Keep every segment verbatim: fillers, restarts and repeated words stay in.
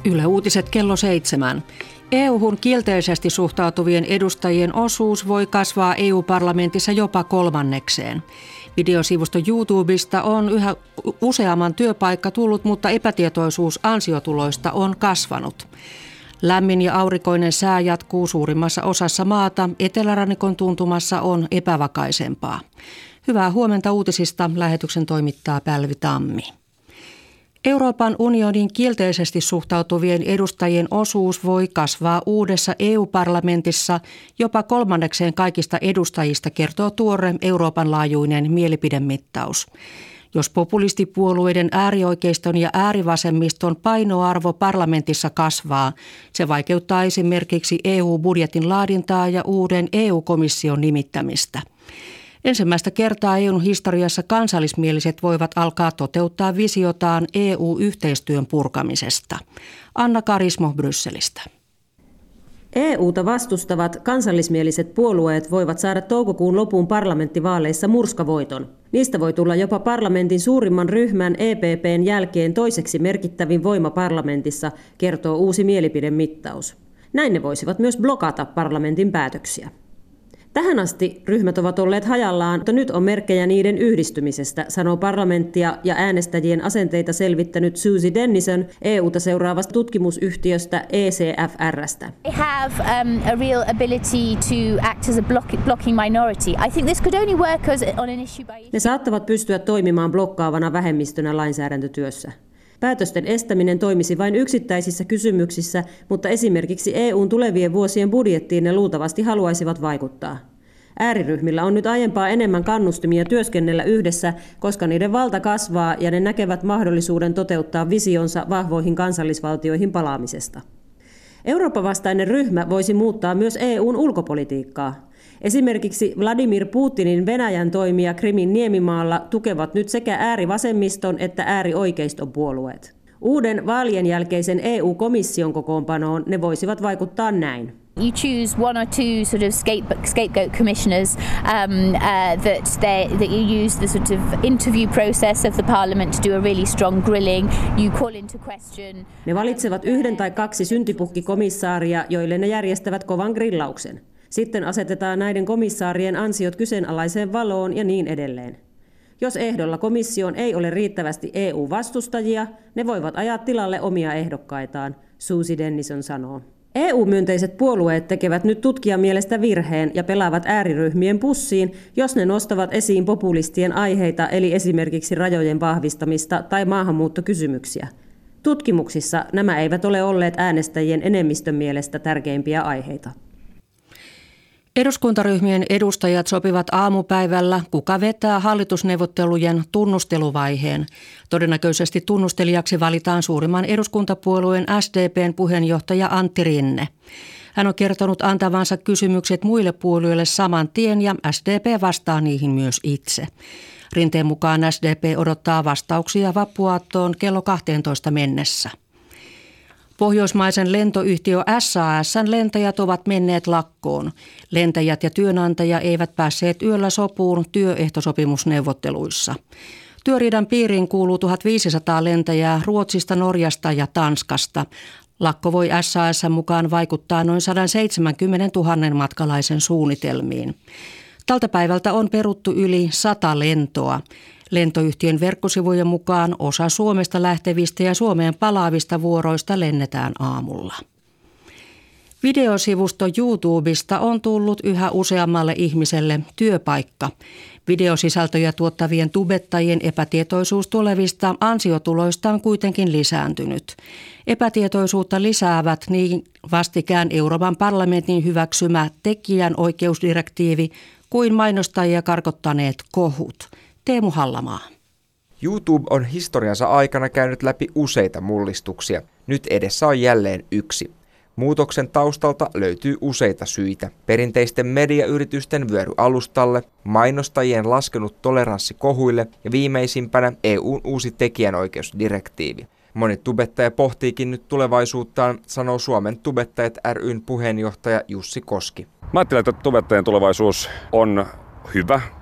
Yle Uutiset kello seitsemän. E U:hun kielteisesti suhtautuvien edustajien osuus voi kasvaa E U-parlamentissa jopa kolmannekseen. Videosivusto YouTubesta on yhä useamman työpaikka tullut, mutta epätietoisuus ansiotuloista on kasvanut. Lämmin ja aurinkoinen sää jatkuu suurimmassa osassa maata, etelärannikon tuntumassa on epävakaisempaa. Hyvää huomenta uutisista, lähetyksen toimittaa Pälvi Tammi. Euroopan unionin kielteisesti suhtautuvien edustajien osuus voi kasvaa uudessa E U-parlamentissa jopa kolmannekseen kaikista edustajista, kertoo tuore Euroopan laajuinen mielipidemittaus. Jos populistipuolueiden äärioikeiston ja äärivasemmiston painoarvo parlamentissa kasvaa, se vaikeuttaa esimerkiksi E U-budjetin laadintaa ja uuden E U-komission nimittämistä. Ensimmäistä kertaa E U:n historiassa kansallismieliset voivat alkaa toteuttaa visiotaan E U-yhteistyön purkamisesta. Anna Karismo Brysselistä. E U:ta vastustavat kansallismieliset puolueet voivat saada toukokuun lopun parlamenttivaaleissa murskavoiton. Niistä voi tulla jopa parlamentin suurimman ryhmän E P P:n jälkeen toiseksi merkittävin voima parlamentissa, kertoo uusi mielipidemittaus. Näin ne voisivat myös blokata parlamentin päätöksiä. Tähän asti ryhmät ovat olleet hajallaan, mutta nyt on merkkejä niiden yhdistymisestä, sanoo parlamenttia ja äänestäjien asenteita selvittänyt Susie Dennison E U:ta seuraavasta tutkimusyhtiöstä E C F R:stä. They have um, a real ability to act as a block, blocking minority. I think this could only work as on an issue by issue. Ne saattavat pystyä toimimaan blokkaavana vähemmistönä lainsäädäntötyössä. Päätösten estäminen toimisi vain yksittäisissä kysymyksissä, mutta esimerkiksi E U:n tulevien vuosien budjettiin ne luultavasti haluaisivat vaikuttaa. Ääriryhmillä on nyt aiempaa enemmän kannustimia työskennellä yhdessä, koska niiden valta kasvaa ja ne näkevät mahdollisuuden toteuttaa visionsa vahvoihin kansallisvaltioihin palaamisesta. Euroopan vastainen ryhmä voisi muuttaa myös E U:n ulkopolitiikkaa. Esimerkiksi Vladimir Putinin Venäjän toimia Krimin niemimaalla tukevat nyt sekä äärivasemmiston että äärioikeiston puolueet. Uuden vaalien jälkeisen E U-komission kokoonpanoon ne voisivat vaikuttaa näin. You choose one or two sort of scapegoat commissioners um, uh, that, they, that you use the sort of interview process of the parliament to do a really strong grilling. You call into question. Ne valitsevat yhden tai kaksi syntipukkikomissaaria, joille ne järjestävät kovan grillauksen. Sitten asetetaan näiden komissaarien ansiot kyseenalaiseen valoon ja niin edelleen. Jos ehdolla komissioon ei ole riittävästi E U-vastustajia, ne voivat ajaa tilalle omia ehdokkaitaan, Susie Dennison sanoo. E U-myönteiset puolueet tekevät nyt tutkijan mielestä virheen ja pelaavat ääriryhmien pussiin, jos ne nostavat esiin populistien aiheita, eli esimerkiksi rajojen vahvistamista tai maahanmuuttokysymyksiä. Tutkimuksissa nämä eivät ole olleet äänestäjien enemmistön mielestä tärkeimpiä aiheita. Eduskuntaryhmien edustajat sopivat aamupäivällä, kuka vetää hallitusneuvottelujen tunnusteluvaiheen. Todennäköisesti tunnustelijaksi valitaan suurimman eduskuntapuolueen S D P:n puheenjohtaja Antti Rinne. Hän on kertonut antavansa kysymykset muille puolueille saman tien ja S D P vastaa niihin myös itse. Rinteen mukaan S D P odottaa vastauksia vappuaattoon kello kahteentoista mennessä. Pohjoismaisen lentoyhtiö S A S:n lentäjät ovat menneet lakkoon. Lentäjät ja työnantaja eivät päässeet yöllä sopuun työehtosopimusneuvotteluissa. Työriidan piiriin kuuluu tuhatviisisataa lentäjää Ruotsista, Norjasta ja Tanskasta. Lakko voi S A S:n mukaan vaikuttaa noin sata seitsemänkymmentätuhatta matkalaisen suunnitelmiin. Tältä päivältä on peruttu yli sata lentoa. Lentoyhtiön verkkosivujen mukaan osa Suomesta lähtevistä ja Suomeen palaavista vuoroista lennetään aamulla. Videosivusto YouTubesta on tullut yhä useammalle ihmiselle työpaikka. Videosisältöjä tuottavien tubettajien epätietoisuus tulevista ansiotuloista on kuitenkin lisääntynyt. Epätietoisuutta lisäävät niin vastikään Euroopan parlamentin hyväksymä tekijänoikeusdirektiivi kuin mainostajia karkottaneet kohut. Teemu Hallamaa. YouTube on historiansa aikana käynyt läpi useita mullistuksia. Nyt edessä on jälleen yksi. Muutoksen taustalta löytyy useita syitä. Perinteisten mediayritysten vyöry alustalle, mainostajien laskenut toleranssi kohuille ja viimeisimpänä E U:n uusi tekijänoikeusdirektiivi. Moni tubettaja pohtiikin nyt tulevaisuuttaan, sanoo Suomen Tubettajat ry:n puheenjohtaja Jussi Koski. Mä ajattelen, että tubettajien tulevaisuus on hyvä.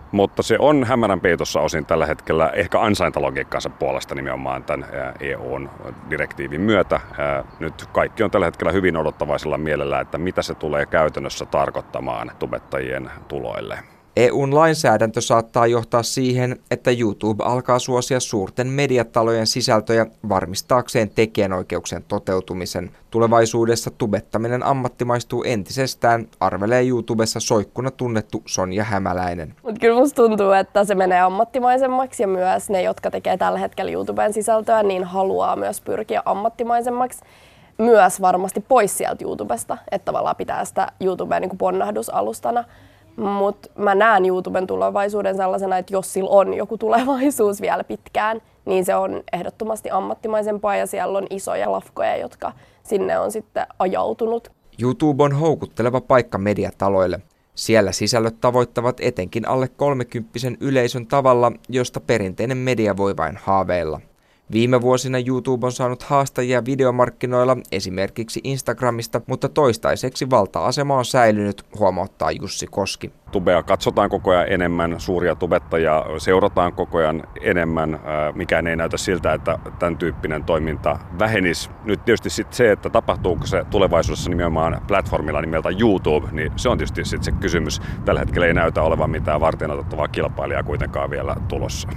mutta se on hämärän peitossa osin tällä hetkellä ehkä ansaintalogiikkansa puolesta nimenomaan tämän E U-direktiivin myötä. Nyt kaikki on tällä hetkellä hyvin odottavaisella mielellä, että mitä se tulee käytännössä tarkoittamaan tubettajien tuloille. E U:n lainsäädäntö saattaa johtaa siihen, että YouTube alkaa suosia suurten mediatalojen sisältöjä varmistaakseen tekijänoikeuksien toteutumisen. Tulevaisuudessa tubettaminen ammattimaistuu entisestään, arvelee YouTubessa soikkuna tunnettu Sonja Hämäläinen. Mut kyllä musta tuntuu, että se menee ammattimaisemmaksi ja myös ne, jotka tekee tällä hetkellä YouTuben sisältöä, niin haluaa myös pyrkiä ammattimaisemmaksi. Myös varmasti pois sieltä YouTubesta, että tavallaan pitää sitä YouTubea niin kuin ponnahdusalustana. Mutta mä näen YouTuben tulevaisuuden sellaisena, että jos sillä on joku tulevaisuus vielä pitkään, niin se on ehdottomasti ammattimaisempaa ja siellä on isoja lafkoja, jotka sinne on sitten ajautunut. YouTube on houkutteleva paikka mediataloille. Siellä sisällöt tavoittavat etenkin alle kolmekymppisen yleisön tavalla, josta perinteinen media voi vain haaveilla. Viime vuosina YouTube on saanut haastajia videomarkkinoilla esimerkiksi Instagramista, mutta toistaiseksi valta-asema on säilynyt, huomauttaa Jussi Koski. Tubea katsotaan koko ajan enemmän, suuria tubettajia seurataan koko ajan enemmän. Mikään ei näytä siltä, että tämän tyyppinen toiminta vähenisi. Nyt tietysti sit se, että tapahtuuko se tulevaisuudessa nimenomaan platformilla nimeltä YouTube, niin se on tietysti sit se kysymys. Tällä hetkellä ei näytä olevan mitään varteenotettavaa kilpailijaa kuitenkaan vielä tulossa.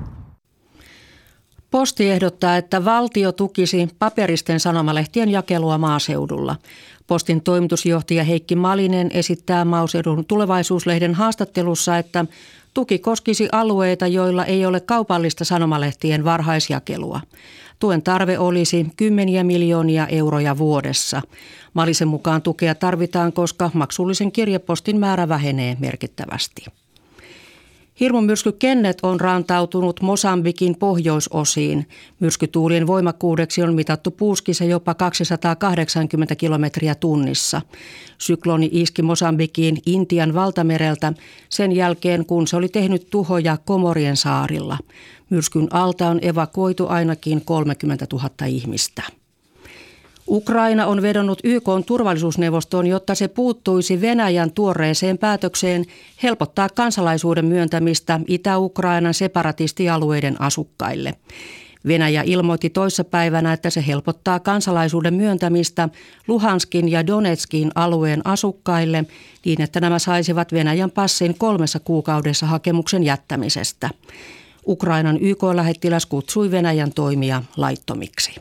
Posti ehdottaa, että valtio tukisi paperisten sanomalehtien jakelua maaseudulla. Postin toimitusjohtaja Heikki Malinen esittää Maaseudun tulevaisuuslehden haastattelussa, että tuki koskisi alueita, joilla ei ole kaupallista sanomalehtien varhaisjakelua. Tuen tarve olisi kymmeniä miljoonia euroja vuodessa. Malisen mukaan tukea tarvitaan, koska maksullisen kirjepostin määrä vähenee merkittävästi. Hirmumyrsky Kenneth on rantautunut Mosambikin pohjoisosiin. Myrskytuulien voimakkuudeksi on mitattu puuskissa jopa kaksisataakahdeksankymmentä kilometriä tunnissa. Sykloni iski Mosambikiin Intian valtamereltä sen jälkeen, kun se oli tehnyt tuhoja Komorien saarilla. Myrskyn alta on evakuoitu ainakin kolmekymmentätuhatta ihmistä. Ukraina on vedonnut Y K:n turvallisuusneuvostoon, jotta se puuttuisi Venäjän tuoreeseen päätökseen helpottaa kansalaisuuden myöntämistä Itä-Ukrainan separatistialueiden asukkaille. Venäjä ilmoitti toissapäivänä, että se helpottaa kansalaisuuden myöntämistä Luhanskin ja Donetskin alueen asukkaille niin, että nämä saisivat Venäjän passin kolmessa kuukaudessa hakemuksen jättämisestä. Ukrainan Y K-lähettiläs kutsui Venäjän toimia laittomiksi.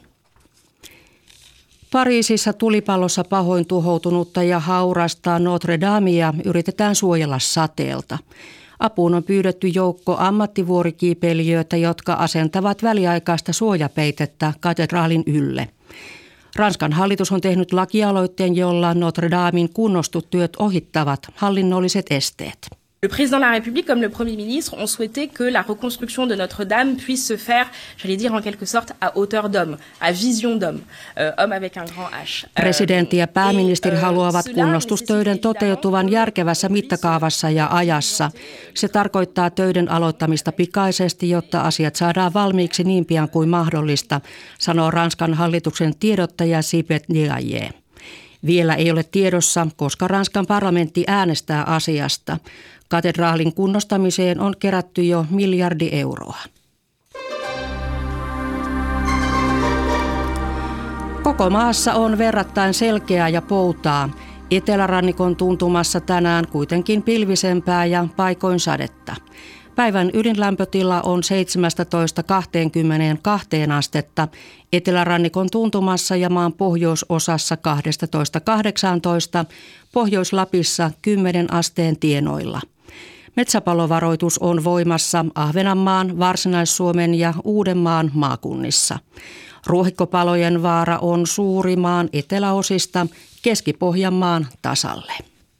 Pariisissa tulipallossa pahoin tuhoutunutta ja haurasta Notre Damea yritetään suojella sateelta. Apuun on pyydetty joukko ammattivuorikiipeilijöitä, jotka asentavat väliaikaista suojapeitettä katedraalin ylle. Ranskan hallitus on tehnyt lakialoitteen, jolla Notre Damen kunnostustyöt ohittavat hallinnolliset esteet. Le président de la République comme le Premier ministre ont souhaité que la reconstruction de Notre-Dame puisse se faire, j'allais dire en quelque sorte, à hauteur d'homme, à vision d'homme, euh, homme avec un grand H. Presidentti ja pääministeri haluavat kunnostustöiden toteutuvan järkevässä mittakaavassa ja ajassa. Se tarkoittaa töiden aloittamista pikaisesti, jotta asiat saadaan valmiiksi niin pian kuin mahdollista, sanoo Ranskan hallituksen tiedottaja Sibeth Ndiaye. Vielä ei ole tiedossa, koska Ranskan parlamentti äänestää asiasta. Katedraalin kunnostamiseen on kerätty jo miljardi euroa. Koko maassa on verrattain selkeää ja poutaa. Etelärannikon tuntumassa tänään kuitenkin pilvisempää ja paikoin sadetta. Päivän ydinlämpötila on seitsemästätoista kaksikymmentäkaksi astetta, Etelärannikon tuntumassa ja maan pohjoisosassa kaksitoista kahdeksantoista, Pohjois-Lapissa kymmenen asteen tienoilla. Metsäpalovaroitus on voimassa Ahvenanmaan, Varsinais-Suomen ja Uudenmaan maakunnissa. Ruohikkopalojen vaara on suuri maan eteläosista Keski-Pohjanmaan tasalle.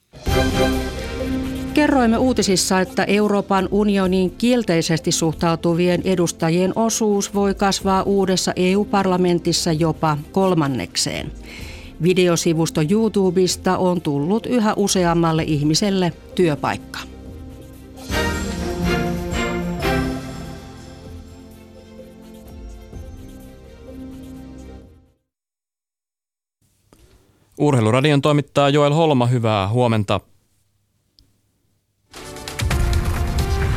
Kerroimme uutisissa, että Euroopan unioniin kielteisesti suhtautuvien edustajien osuus voi kasvaa uudessa E U-parlamentissa jopa kolmannekseen. Videosivusto YouTubesta on tullut yhä useammalle ihmiselle työpaikka. Urheiluradion toimittaa Joel Holma, hyvää huomenta.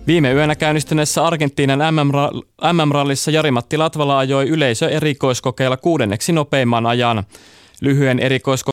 Viime yönä käynnistyneessä Argentiinan M M-rallissa Jari-Matti Latvala ajoi yleisö erikoiskokeilla kuudenneksi nopeimman ajan. Lyhyen erikoiskokeilun